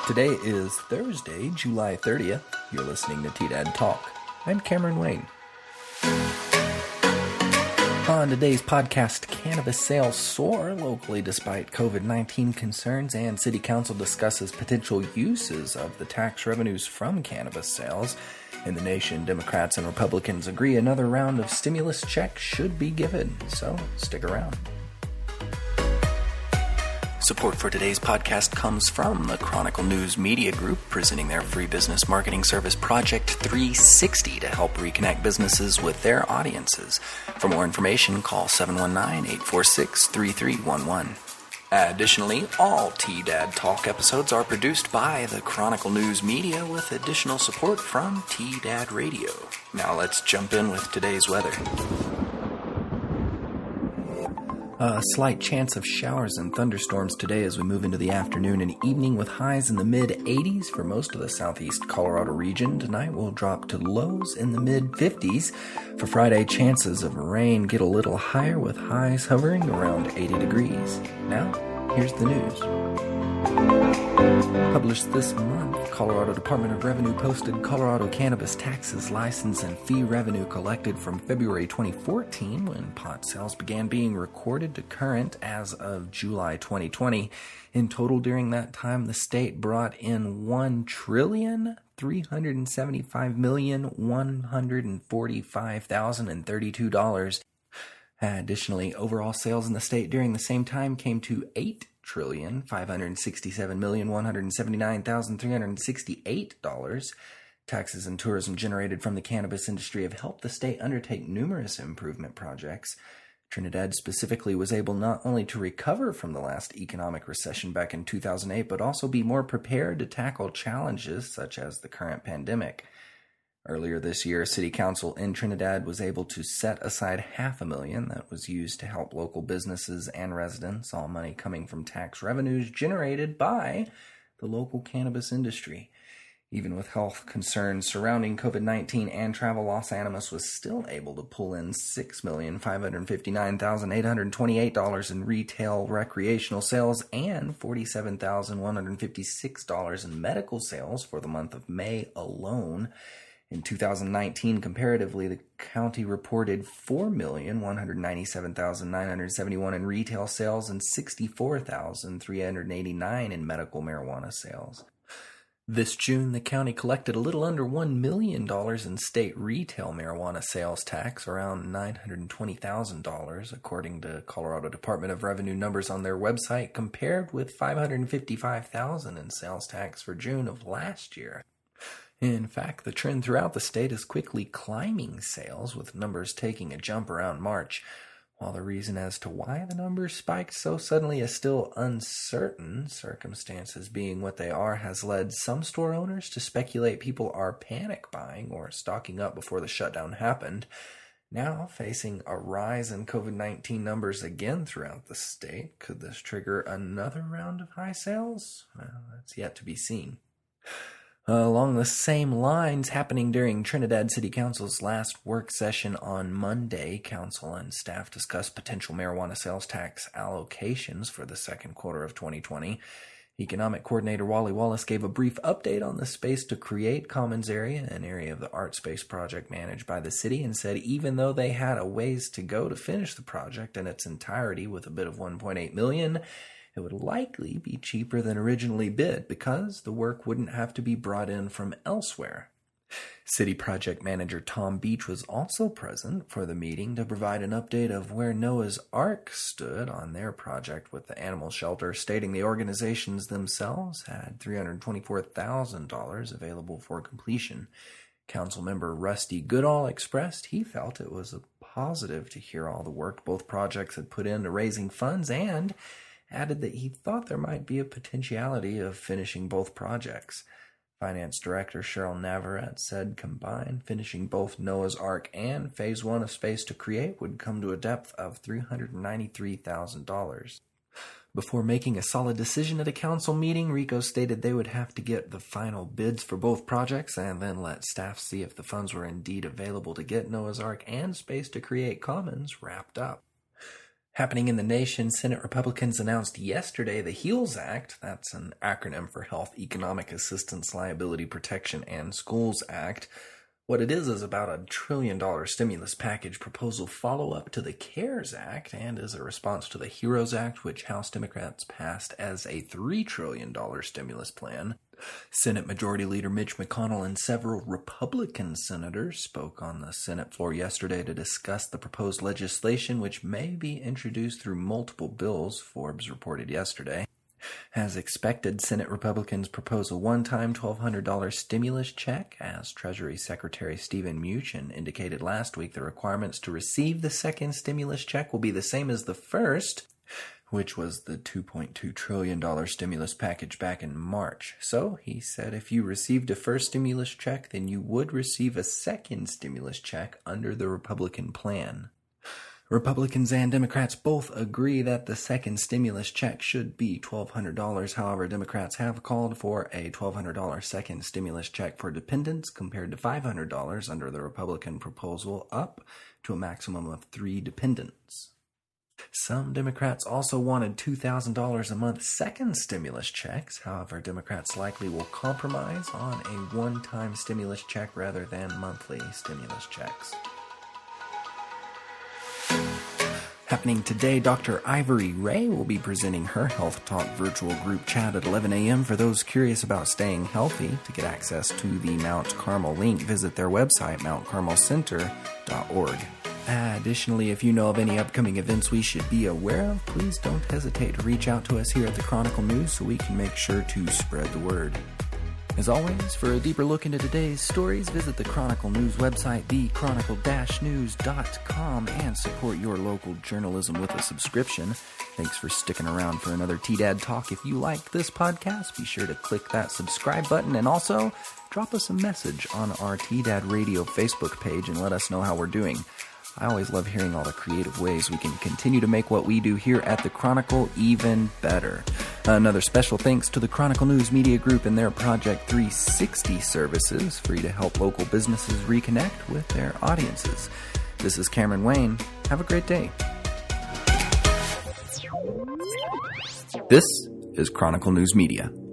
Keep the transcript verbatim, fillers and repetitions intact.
Today is Thursday, July thirtieth. You're listening to T-Dad Talk. I'm Cameron Wayne. On today's podcast, cannabis sales soar locally despite covid nineteen concerns, and City Council discusses potential uses of the tax revenues from cannabis sales. In the nation, Democrats and Republicans agree another round of stimulus checks should be given, so stick around. Support for today's podcast comes from the Chronicle News Media Group, presenting their free business marketing service Project three sixty to help reconnect businesses with their audiences. For more information, call seven one nine, eight four six, three three one one. Additionally, all T-Dad Talk episodes are produced by the Chronicle News Media with additional support from T-Dad Radio. Now let's jump in with today's weather. A slight chance of showers and thunderstorms today as we move into the afternoon and evening, with highs in the mid-eighties for most of the southeast Colorado region. Tonight will drop to lows in the mid-fifties. For Friday, chances of rain get a little higher with highs hovering around eighty degrees. Now, here's the news. Published this month, Colorado Department of Revenue posted Colorado cannabis taxes, license, and fee revenue collected from February twenty fourteen, when pot sales began being recorded, to current as of July twenty twenty. In total, during that time, the state brought in one trillion, three hundred seventy-five million, one hundred forty-five thousand thirty-two dollars. Additionally, overall sales in the state during the same time came to eight trillion, five hundred sixty-seven million, one hundred seventy-nine thousand, three hundred sixty-eight dollars. Taxes and tourism generated from the cannabis industry have helped the state undertake numerous improvement projects. Trinidad specifically was able not only to recover from the last economic recession back in two thousand eight, but also be more prepared to tackle challenges such as the current pandemic. Earlier this year, City Council in Trinidad was able to set aside half a million that was used to help local businesses and residents, all money coming from tax revenues generated by the local cannabis industry. Even with health concerns surrounding covid nineteen and travel, Los Animas was still able to pull in six million, five hundred fifty-nine thousand, eight hundred twenty-eight dollars in retail recreational sales and forty-seven thousand, one hundred fifty-six dollars in medical sales for the month of May alone. In two thousand nineteen, comparatively, the county reported four million, one hundred ninety-seven thousand, nine hundred seventy-one in retail sales and sixty-four thousand, three hundred eighty-nine in medical marijuana sales. This June, the county collected a little under one million dollars in state retail marijuana sales tax, around nine hundred twenty thousand dollars, according to Colorado Department of Revenue numbers on their website, compared with five hundred fifty-five thousand dollars in sales tax for June of last year. In fact, the trend throughout the state is quickly climbing sales, with numbers taking a jump around March. While the reason as to why the numbers spiked so suddenly is still uncertain, circumstances being what they are has led some store owners to speculate people are panic buying or stocking up before the shutdown happened. Now, facing a rise in covid nineteen numbers again throughout the state, could this trigger another round of high sales? Well, that's yet to be seen. Uh, along the same lines, happening during Trinidad City Council's last work session on Monday, council and staff discussed potential marijuana sales tax allocations for the second quarter of twenty twenty. Economic Coordinator Wally Wallace gave a brief update on the Space to Create Commons area, an area of the Art Space project managed by the city, and said even though they had a ways to go to finish the project in its entirety with a bid of one point eight million dollars, it would likely be cheaper than originally bid because the work wouldn't have to be brought in from elsewhere. City project manager Tom Beach was also present for the meeting to provide an update of where Noah's Ark stood on their project with the animal shelter, stating the organizations themselves had three hundred twenty-four thousand dollars available for completion. Councilmember Rusty Goodall expressed he felt it was a positive to hear all the work both projects had put into raising funds, and added that he thought there might be a potentiality of finishing both projects. Finance Director Cheryl Navarrete said combined finishing both Noah's Ark and Phase one of Space to Create would come to a depth of three hundred ninety-three thousand dollars. Before making a solid decision at a council meeting, RICO stated they would have to get the final bids for both projects and then let staff see if the funds were indeed available to get Noah's Ark and Space to Create Commons wrapped up. Happening in the nation, Senate Republicans announced yesterday the HEALS Act, that's an acronym for Health, Economic Assistance, Liability Protection, and Schools Act. What it is is about a trillion dollar stimulus package proposal follow-up to the CARES Act and is a response to the HEROES Act, which House Democrats passed as a three trillion dollar stimulus plan. Senate Majority Leader Mitch McConnell and several Republican senators spoke on the Senate floor yesterday to discuss the proposed legislation, which may be introduced through multiple bills, Forbes reported yesterday. As expected, Senate Republicans propose a one-time twelve hundred dollars stimulus check. As Treasury Secretary Steven Mnuchin indicated last week, the requirements to receive the second stimulus check will be the same as the first, which was the two point two trillion dollars stimulus package back in March. So, he said, if you received a first stimulus check, then you would receive a second stimulus check under the Republican plan. Republicans and Democrats both agree that the second stimulus check should be twelve hundred dollars. However, Democrats have called for a twelve hundred dollars second stimulus check for dependents compared to five hundred dollars under the Republican proposal, up to a maximum of three dependents. Some Democrats also wanted two thousand dollars a month second stimulus checks. However, Democrats likely will compromise on a one-time stimulus check rather than monthly stimulus checks. Happening today, Doctor Ivory Ray will be presenting her Health Talk virtual group chat at eleven a.m. For those curious about staying healthy, to get access to the Mount Carmel link, visit their website, mount carmel center dot org. Additionally, if you know of any upcoming events we should be aware of, please don't hesitate to reach out to us here at the Chronicle News so we can make sure to spread the word. As always, for a deeper look into today's stories, visit the Chronicle News website, the chronicle dash news dot com, and support your local journalism with a subscription. Thanks for sticking around for another T-Dad Talk. If you liked this podcast, be sure to click that subscribe button, and also drop us a message on our T-Dad Radio Facebook page and let us know how we're doing. I always love hearing all the creative ways we can continue to make what we do here at the Chronicle even better. Another special thanks to the Chronicle News Media Group and their Project three sixty services, free to help local businesses reconnect with their audiences. This is Cameron Wayne. Have a great day. This is Chronicle News Media.